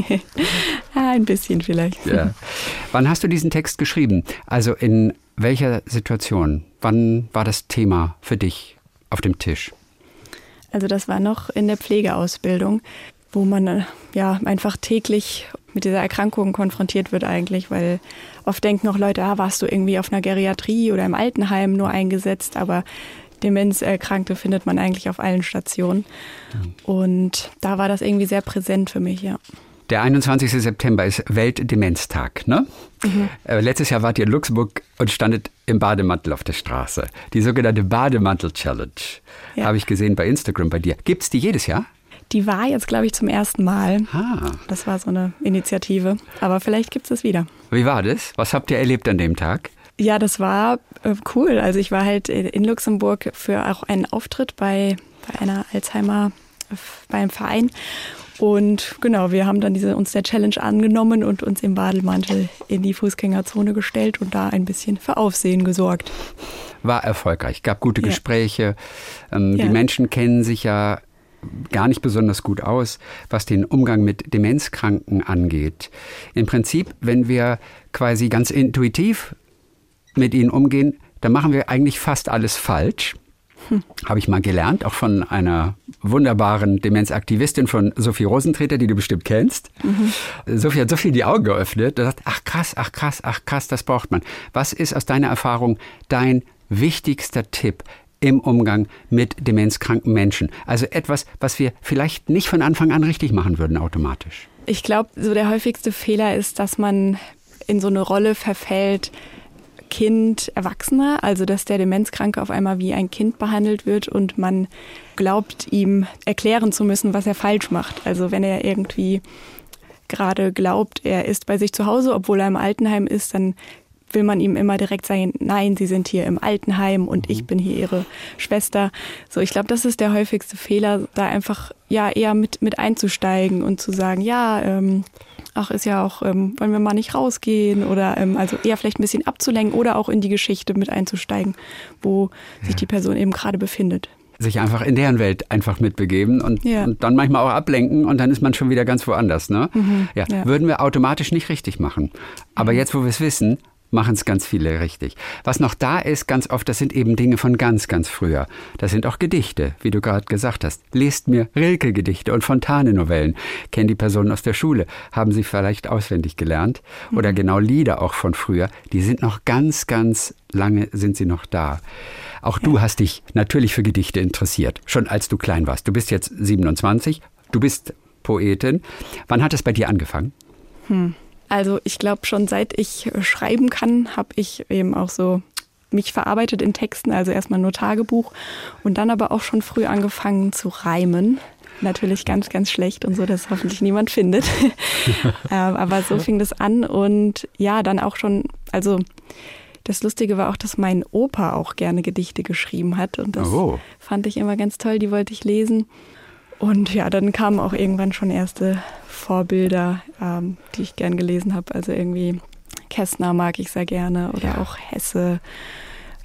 Ein bisschen vielleicht. Ja. Wann hast du diesen Text geschrieben? Also in welcher Situation? Wann war das Thema für dich auf dem Tisch? Also das war noch in der Pflegeausbildung, wo man ja einfach täglich mit dieser Erkrankung konfrontiert wird eigentlich, weil oft denken auch Leute, warst du irgendwie auf einer Geriatrie oder im Altenheim nur eingesetzt, aber Demenzerkrankte findet man eigentlich auf allen Stationen. Und da war das irgendwie sehr präsent für mich, ja. Der 21. September ist Weltdemenztag, ne? Letztes Jahr wart ihr in Luxemburg und standet im Bademantel auf der Straße. Die sogenannte Bademantel-Challenge. Ja. Habe ich gesehen bei Instagram bei dir. Gibt's die jedes Jahr? Die war jetzt, glaube ich, zum ersten Mal. Das war so eine Initiative. Aber vielleicht gibt es wieder. Wie war das? Was habt ihr erlebt an dem Tag? Ja, das war cool. Also ich war halt in Luxemburg für auch einen Auftritt bei einer Alzheimer, beim Verein. Und genau, wir haben dann uns der Challenge angenommen und uns im Bademantel in die Fußgängerzone gestellt und da ein bisschen für Aufsehen gesorgt. War erfolgreich, gab gute Gespräche. Die Menschen kennen sich ja gar nicht besonders gut aus, was den Umgang mit Demenzkranken angeht. Im Prinzip, wenn wir quasi ganz intuitiv mit ihnen umgehen, dann machen wir eigentlich fast alles falsch. Habe ich mal gelernt, auch von einer wunderbaren Demenzaktivistin von Sophie Rosentreter, die du bestimmt kennst. Sophie hat so viel die Augen geöffnet, da sagt, ach krass, das braucht man. Was ist aus deiner Erfahrung dein wichtigster Tipp im Umgang mit demenzkranken Menschen? Also etwas, was wir vielleicht nicht von Anfang an richtig machen würden automatisch. Ich glaube, so der häufigste Fehler ist, dass man in so eine Rolle verfällt, Kind, Erwachsener, also dass der Demenzkranke auf einmal wie ein Kind behandelt wird und man glaubt, ihm erklären zu müssen, was er falsch macht. Also wenn er irgendwie gerade glaubt, er ist bei sich zu Hause, obwohl er im Altenheim ist, dann will man ihm immer direkt sagen, nein, Sie sind hier im Altenheim und ich bin hier Ihre Schwester. So, ich glaube, das ist der häufigste Fehler, da einfach ja eher mit einzusteigen und zu sagen, ist ja auch, wollen wir mal nicht rausgehen oder also eher vielleicht ein bisschen abzulenken oder auch in die Geschichte mit einzusteigen, wo sich die Person eben gerade befindet. Sich einfach in deren Welt einfach mitbegeben und dann manchmal auch ablenken und dann ist man schon wieder ganz woanders. Ne? Würden wir automatisch nicht richtig machen. Aber jetzt, wo wir es wissen, machen es ganz viele richtig. Was noch da ist, ganz oft, das sind eben Dinge von ganz, ganz früher. Das sind auch Gedichte, wie du gerade gesagt hast. Lest mir Rilke-Gedichte und Fontane-Novellen. Kennen die Personen aus der Schule, haben sie vielleicht auswendig gelernt. Oder genau Lieder auch von früher. Die sind noch ganz, ganz lange sind sie noch da. Auch du hast dich natürlich für Gedichte interessiert, schon als du klein warst. Du bist jetzt 27, du bist Poetin. Wann hat es bei dir angefangen? Also ich glaube, schon seit ich schreiben kann, habe ich eben auch so mich verarbeitet in Texten, also erstmal nur Tagebuch und dann aber auch schon früh angefangen zu reimen. Natürlich ganz, ganz schlecht und so, dass hoffentlich niemand findet. Aber so fing das an und ja, dann auch schon, also das Lustige war auch, dass mein Opa auch gerne Gedichte geschrieben hat und das fand ich immer ganz toll, die wollte ich lesen. Und ja, dann kamen auch irgendwann schon erste Vorbilder, die ich gern gelesen habe. Also irgendwie Kästner mag ich sehr gerne oder auch Hesse.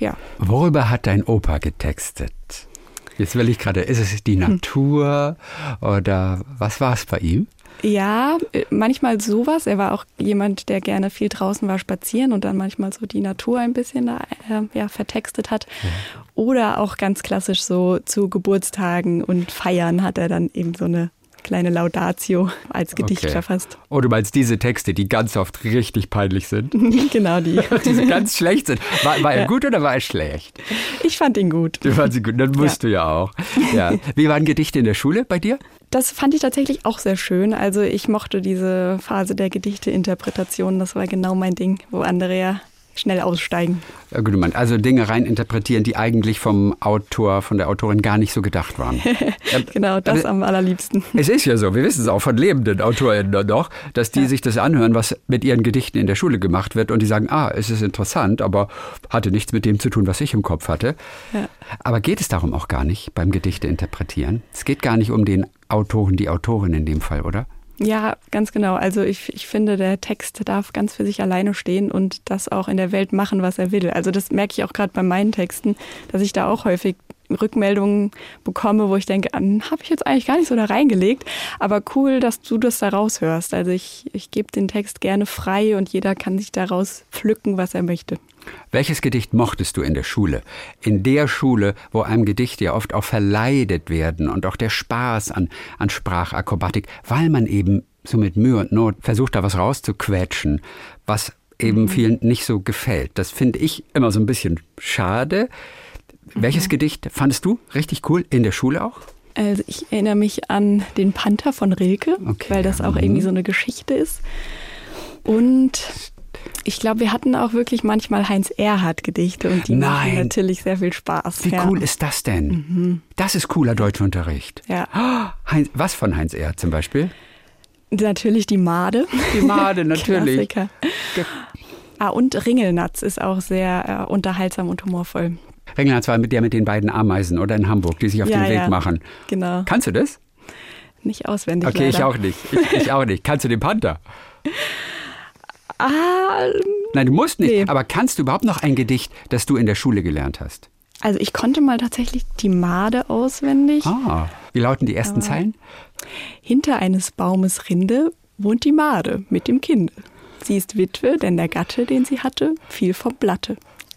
ja. Worüber hat dein Opa getextet? Jetzt will ich gerade, ist es die Natur oder was war es bei ihm? Ja, manchmal sowas. Er war auch jemand, der gerne viel draußen war spazieren und dann manchmal so die Natur ein bisschen vertextet hat. Ja. Oder auch ganz klassisch so zu Geburtstagen und Feiern hat er dann eben so eine kleine Laudatio als Gedicht verfasst. Oh, du meinst diese Texte, die ganz oft richtig peinlich sind? Genau, die. Die ganz schlecht sind. War er gut oder war er schlecht? Ich fand ihn gut. Du fandst ihn gut, dann musst du ja auch. Ja. Wie waren Gedichte in der Schule bei dir? Das fand ich tatsächlich auch sehr schön. Also ich mochte diese Phase der Gedichteinterpretation. Das war genau mein Ding, wo andere ja schnell aussteigen. Ja, gut, also Dinge rein interpretieren, die eigentlich vom Autor, von der Autorin gar nicht so gedacht waren. Genau, das am allerliebsten. Es ist ja so, wir wissen es auch von lebenden AutorInnen noch, dass die sich das anhören, was mit ihren Gedichten in der Schule gemacht wird und die sagen, es ist interessant, aber hatte nichts mit dem zu tun, was ich im Kopf hatte. Ja. Aber geht es darum auch gar nicht beim Gedichte interpretieren? Es geht gar nicht um den Autoren, die Autorin in dem Fall, oder? Ja, ganz genau. Also ich finde, der Text darf ganz für sich alleine stehen und das auch in der Welt machen, was er will. Also das merke ich auch gerade bei meinen Texten, dass ich da auch häufig Rückmeldungen bekomme, wo ich denke, habe ich jetzt eigentlich gar nicht so da reingelegt. Aber cool, dass du das da raushörst. Also ich gebe den Text gerne frei und jeder kann sich daraus pflücken, was er möchte. Welches Gedicht mochtest du in der Schule? In der Schule, wo einem Gedichte ja oft auch verleidet werden und auch der Spaß an Sprachakrobatik, weil man eben so mit Mühe und Not versucht, da was rauszuquetschen, was eben vielen nicht so gefällt. Das finde ich immer so ein bisschen schade. Welches Gedicht fandest du richtig cool in der Schule auch? Also ich erinnere mich an den Panther von Rilke, weil das auch irgendwie so eine Geschichte ist. Und ich glaube, wir hatten auch wirklich manchmal Heinz-Erhardt-Gedichte und die machen natürlich sehr viel Spaß. Wie cool ist das denn? Das ist cooler Deutschunterricht. Ja. Was von Heinz-Erhardt zum Beispiel? Natürlich die Made. Die Made, natürlich. Klassiker. Und Ringelnatz ist auch sehr unterhaltsam und humorvoll. Ringelnatz war mit den beiden Ameisen, oder in Hamburg, die sich auf den Weg machen. Genau. Kannst du das? Nicht auswendig, okay, leider. Ich auch nicht. Ich auch nicht. Kannst du den Panther? Nein, du musst nicht. Nee. Aber kannst du überhaupt noch ein Gedicht, das du in der Schule gelernt hast? Also ich konnte mal tatsächlich die Made auswendig. Wie lauten die ersten Zeilen? Hinter eines Baumes Rinde wohnt die Made mit dem Kinde. Sie ist Witwe, denn der Gatte, den sie hatte, fiel vom Blatte.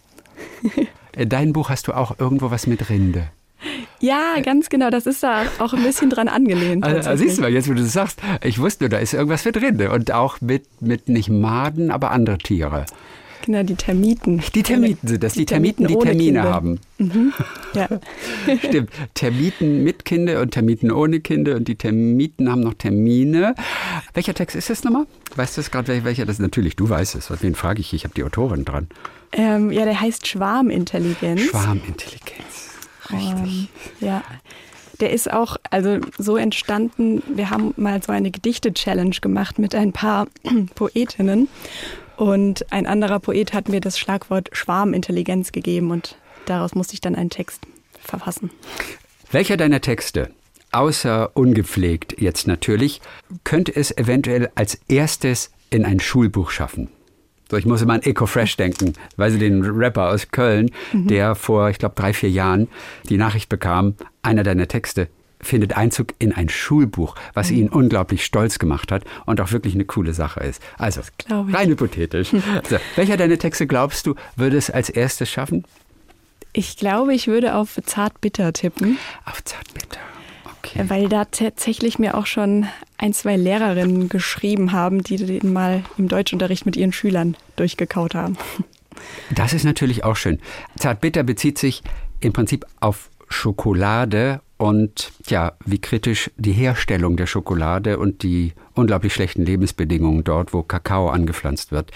In deinem Buch hast du auch irgendwo was mit Rinde. Ja, ganz genau. Das ist da auch ein bisschen dran angelehnt. Siehst du mal, jetzt wo du das sagst, ich wusste nur, da ist irgendwas mit Rinde. Und auch mit nicht Maden, aber andere Tiere. Genau, die Termiten. Die Termiten sind das, die Termiten, die Termine haben. Ja. Stimmt, Termiten mit Kinder und Termiten ohne Kinder und die Termiten haben noch Termine. Welcher Text ist das nochmal? Weißt du es gerade, welcher? Das ist natürlich, du weißt es. Wen frage ich? Ich habe die Autorin dran. Der heißt Schwarmintelligenz. Schwarmintelligenz, richtig. Ja. Der ist auch so entstanden, wir haben mal so eine Gedichte-Challenge gemacht mit ein paar Poetinnen. Und ein anderer Poet hat mir das Schlagwort Schwarmintelligenz gegeben und daraus musste ich dann einen Text verfassen. Welcher deiner Texte, außer ungepflegt jetzt natürlich, könnte es eventuell als erstes in ein Schulbuch schaffen? So, ich muss immer an Ecofresh denken, weil sie den Rapper aus Köln, der vor, ich glaube, 3-4 Jahren die Nachricht bekam, einer deiner Texte findet Einzug in ein Schulbuch, was ihn unglaublich stolz gemacht hat und auch wirklich eine coole Sache ist. Also, rein hypothetisch. So, welcher deiner Texte, glaubst du, würde es als erstes schaffen? Ich glaube, ich würde auf Zartbitter tippen. Auf Zartbitter, okay. Weil da tatsächlich mir auch schon 1-2 Lehrerinnen geschrieben haben, die den mal im Deutschunterricht mit ihren Schülern durchgekaut haben. Das ist natürlich auch schön. Zartbitter bezieht sich im Prinzip auf Schokolade und wie kritisch die Herstellung der Schokolade und die unglaublich schlechten Lebensbedingungen dort, wo Kakao angepflanzt wird,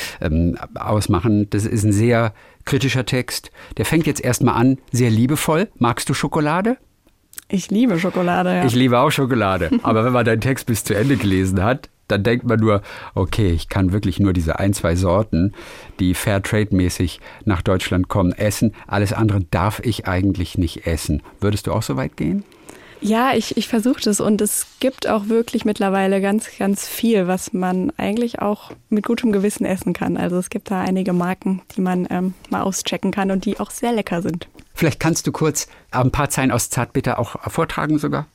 ausmachen. Das ist ein sehr kritischer Text. Der fängt jetzt erstmal an, sehr liebevoll. Magst du Schokolade? Ich liebe Schokolade, ja. Ich liebe auch Schokolade. Aber wenn man deinen Text bis zu Ende gelesen hat, dann denkt man nur, okay, ich kann wirklich nur diese 1-2 Sorten, die Fairtrade-mäßig nach Deutschland kommen, essen. Alles andere darf ich eigentlich nicht essen. Würdest du auch so weit gehen? Ja, ich versuche das und es gibt auch wirklich mittlerweile ganz, ganz viel, was man eigentlich auch mit gutem Gewissen essen kann. Also es gibt da einige Marken, die man mal auschecken kann und die auch sehr lecker sind. Vielleicht kannst du kurz ein paar Zeilen aus Zartbitter auch vortragen sogar?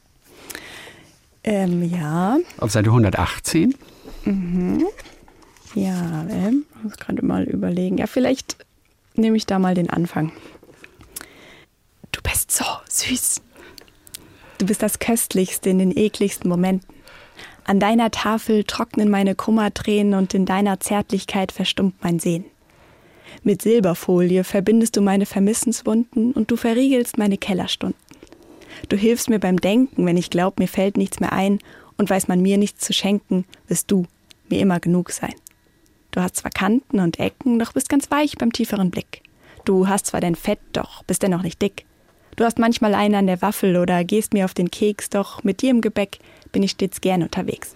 Ja. Auf Seite 118? Ja, ich muss gerade mal überlegen. Ja, vielleicht nehme ich da mal den Anfang. Du bist so süß. Du bist das Köstlichste in den ekligsten Momenten. An deiner Tafel trocknen meine Kummertränen und in deiner Zärtlichkeit verstummt mein Sehnen. Mit Silberfolie verbindest du meine Vermissenswunden und du verriegelst meine Kellerstunden. Du hilfst mir beim Denken, wenn ich glaub, mir fällt nichts mehr ein und weiß man mir nichts zu schenken, wirst du mir immer genug sein. Du hast zwar Kanten und Ecken, doch bist ganz weich beim tieferen Blick. Du hast zwar dein Fett, doch bist dennoch nicht dick. Du hast manchmal einen an der Waffel oder gehst mir auf den Keks, doch mit dir im Gebäck bin ich stets gern unterwegs.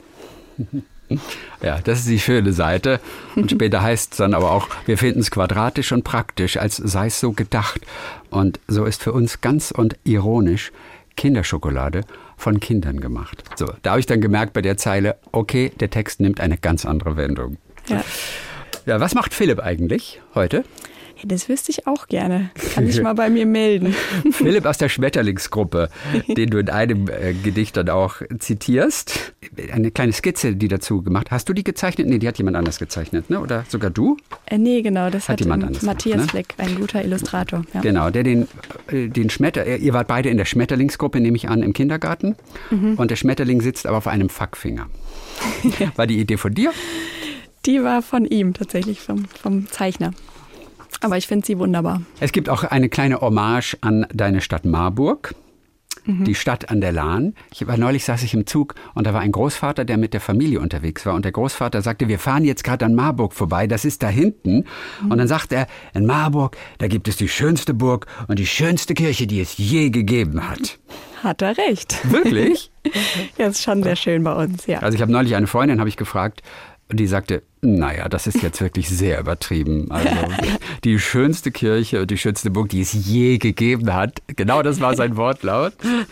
Ja, das ist die schöne Seite. Und später heißt es dann aber auch, wir finden es quadratisch und praktisch, als sei es so gedacht. Und so ist für uns ganz und ironisch Kinderschokolade von Kindern gemacht. So, da habe ich dann gemerkt bei der Zeile, okay, der Text nimmt eine ganz andere Wendung. Ja, was macht Philipp eigentlich heute? Ja, das wüsste ich auch gerne. Kann ich mal bei mir melden. Philipp aus der Schmetterlingsgruppe, den du in einem Gedicht dann auch zitierst. Eine kleine Skizze, die dazu gemacht. Hast du die gezeichnet? Nee, die hat jemand anders gezeichnet, ne? Oder sogar du? Nee, genau, das hat jemand anders Matthias gemacht, ne? Fleck, ein guter Illustrator. Ja. Genau, der den ihr wart beide in der Schmetterlingsgruppe, nehme ich an, im Kindergarten. Und der Schmetterling sitzt aber auf einem Fackfinger. War die Idee von dir? Die war von ihm tatsächlich, vom Zeichner. Aber ich finde sie wunderbar. Es gibt auch eine kleine Hommage an deine Stadt Marburg, die Stadt an der Lahn. Neulich saß ich im Zug und da war ein Großvater, der mit der Familie unterwegs war. Und der Großvater sagte, wir fahren jetzt gerade an Marburg vorbei, das ist da hinten. Und dann sagt er, in Marburg, da gibt es die schönste Burg und die schönste Kirche, die es je gegeben hat. Hat er recht. Wirklich? Ja, ist schon sehr schön bei uns, ja. Also ich habe neulich eine Freundin, habe ich gefragt, und die sagte, naja, das ist jetzt wirklich sehr übertrieben. Also die schönste Kirche und die schönste Burg, die es je gegeben hat. Genau das war sein Wortlaut.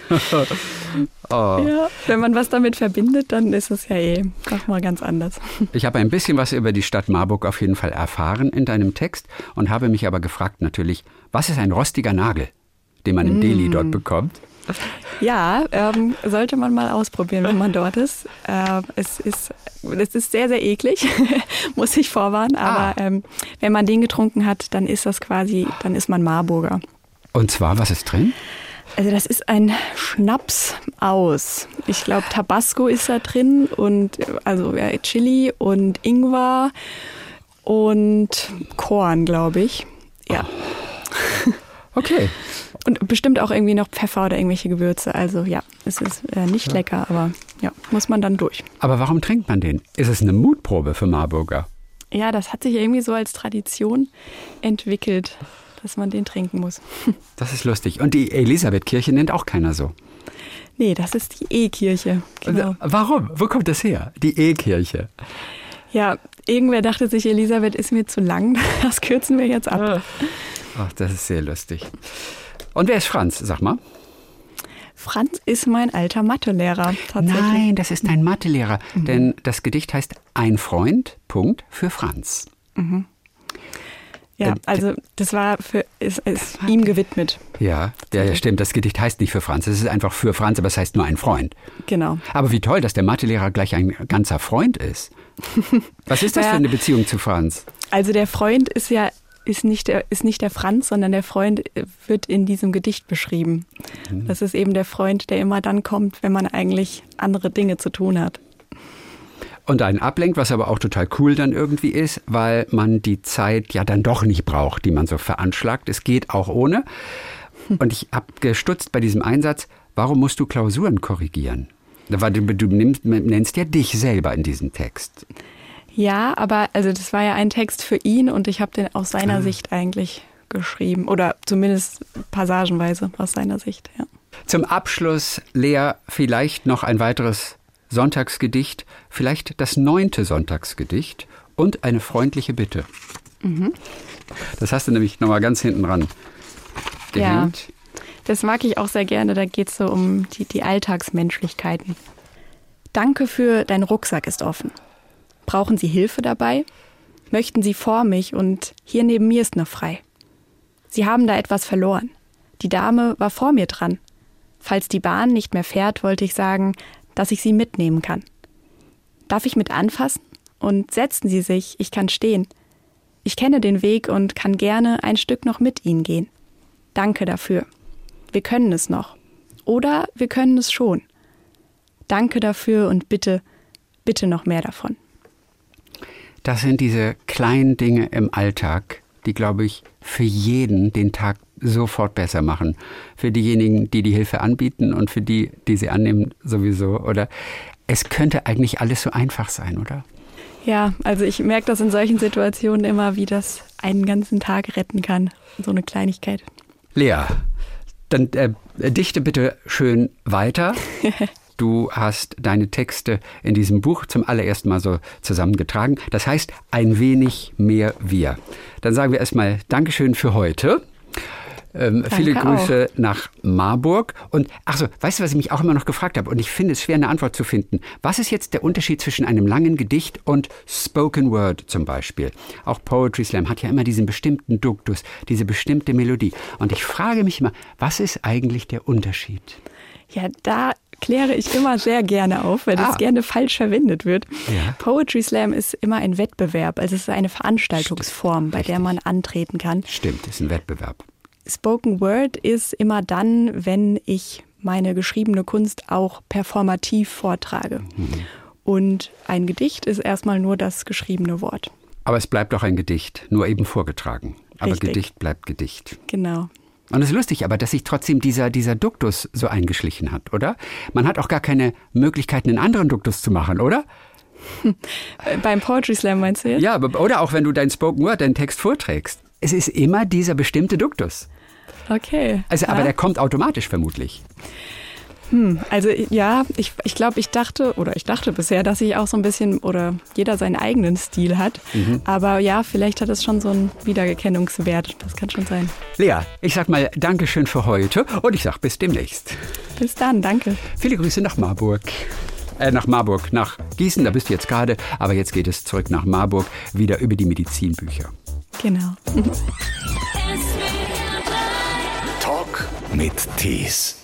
Ja, wenn man was damit verbindet, dann ist es ja doch mal ganz anders. Ich habe ein bisschen was über die Stadt Marburg auf jeden Fall erfahren in deinem Text und habe mich aber gefragt natürlich, was ist ein rostiger Nagel, den man im Deli dort bekommt? Ja, sollte man mal ausprobieren, wenn man dort ist. Es ist sehr, sehr eklig, muss ich vorwarnen. Aber wenn man den getrunken hat, dann ist dann ist man Marburger. Und zwar, was ist drin? Also das ist ein Schnaps aus. Ich glaube, Tabasco ist da drin und also Chili und Ingwer und Korn, glaube ich. Ja. Okay. Und bestimmt auch irgendwie noch Pfeffer oder irgendwelche Gewürze. Also ja, es ist nicht lecker, aber ja, muss man dann durch. Aber warum trinkt man den? Ist es eine Mutprobe für Marburger? Ja, das hat sich irgendwie so als Tradition entwickelt, dass man den trinken muss. Das ist lustig. Und die Elisabethkirche nennt auch keiner so. Nee, das ist die E-Kirche. Genau. Warum? Wo kommt das her? Die E-Kirche. Ja, irgendwer dachte sich, Elisabeth ist mir zu lang. Das kürzen wir jetzt ab. Ach, das ist sehr lustig. Und wer ist Franz? Sag mal. Franz ist mein alter Mathelehrer tatsächlich. Nein, das ist dein Mathelehrer. Denn das Gedicht heißt Ein Freund, Punkt, für Franz. Ja, also das ist ihm gewidmet. Ja, stimmt. Das Gedicht heißt nicht für Franz. Es ist einfach für Franz, aber es heißt nur ein Freund. Genau. Aber wie toll, dass der Mathelehrer gleich ein ganzer Freund ist. Was ist das für eine Beziehung zu Franz? Also der Freund ist nicht der Franz, sondern der Freund wird in diesem Gedicht beschrieben. Das ist eben der Freund, der immer dann kommt, wenn man eigentlich andere Dinge zu tun hat. Und einen ablenkt, was aber auch total cool dann irgendwie ist, weil man die Zeit ja dann doch nicht braucht, die man so veranschlagt. Es geht auch ohne. Und ich habe gestutzt bei diesem Einsatz, warum musst du Klausuren korrigieren? Weil du nennst ja dich selber in diesem Text. Ja, aber also das war ja ein Text für ihn und ich habe den aus seiner Sicht eigentlich geschrieben. Oder zumindest passagenweise aus seiner Sicht, ja. Zum Abschluss, Lea, vielleicht noch ein weiteres Sonntagsgedicht, vielleicht das 9. Sonntagsgedicht und eine freundliche Bitte. Das hast du nämlich nochmal ganz hinten ran gehängt. Ja, Das mag ich auch sehr gerne. Da geht es so um die Alltagsmenschlichkeiten. Danke für dein Rucksack ist offen. Brauchen Sie Hilfe dabei? Möchten Sie vor mich und hier neben mir ist noch frei. Sie haben da etwas verloren. Die Dame war vor mir dran. Falls die Bahn nicht mehr fährt, wollte ich sagen, dass ich Sie mitnehmen kann. Darf ich mit anfassen? Und setzen Sie sich, ich kann stehen. Ich kenne den Weg und kann gerne ein Stück noch mit Ihnen gehen. Danke dafür. Wir können es noch. Oder wir können es schon. Danke dafür und bitte, bitte noch mehr davon. Das sind diese kleinen Dinge im Alltag, die, glaube ich, für jeden den Tag sofort besser machen. Für diejenigen, die Hilfe anbieten und für die sie annehmen sowieso. Oder es könnte eigentlich alles so einfach sein, oder? Ja, also ich merke das in solchen Situationen immer, wie das einen ganzen Tag retten kann. So eine Kleinigkeit. Lea, dann dichte bitte schön weiter. Du hast deine Texte in diesem Buch zum allerersten Mal so zusammengetragen. Das heißt, ein wenig mehr wir. Dann sagen wir erstmal Dankeschön für heute. Viele Grüße auch nach Marburg. Und ach so, weißt du, was ich mich auch immer noch gefragt habe? Und ich finde es schwer, eine Antwort zu finden. Was ist jetzt der Unterschied zwischen einem langen Gedicht und Spoken Word zum Beispiel? Auch Poetry Slam hat ja immer diesen bestimmten Duktus, diese bestimmte Melodie. Und ich frage mich immer, was ist eigentlich der Unterschied? Ja, da kläre ich immer sehr gerne auf, weil das gerne falsch verwendet wird. Ja. Poetry Slam ist immer ein Wettbewerb, also es ist eine Veranstaltungsform, bei der man antreten kann. Stimmt, ist ein Wettbewerb. Spoken Word ist immer dann, wenn ich meine geschriebene Kunst auch performativ vortrage. Und ein Gedicht ist erstmal nur das geschriebene Wort. Aber es bleibt auch ein Gedicht, nur eben vorgetragen. Aber richtig. Gedicht bleibt Gedicht. Genau. Und es ist lustig, aber dass sich trotzdem dieser Duktus so eingeschlichen hat, oder? Man hat auch gar keine Möglichkeiten, einen anderen Duktus zu machen, oder? Beim Poetry Slam meinst du jetzt? Ja, oder auch wenn du dein Spoken Word, deinen Text vorträgst. Es ist immer dieser bestimmte Duktus. Okay. Also, aber der kommt automatisch vermutlich. Also ja, ich glaube, ich dachte bisher, dass ich auch so ein bisschen oder jeder seinen eigenen Stil hat. Aber ja, vielleicht hat es schon so einen Wiedererkennungswert. Das kann schon sein. Lea, ich sag mal Dankeschön für heute und ich sag bis demnächst. Bis dann, danke. Viele Grüße nach Marburg. Nach Gießen, da bist du jetzt gerade. Aber jetzt geht es zurück nach Marburg, wieder über die Medizinbücher. Genau. Talk mit Tees.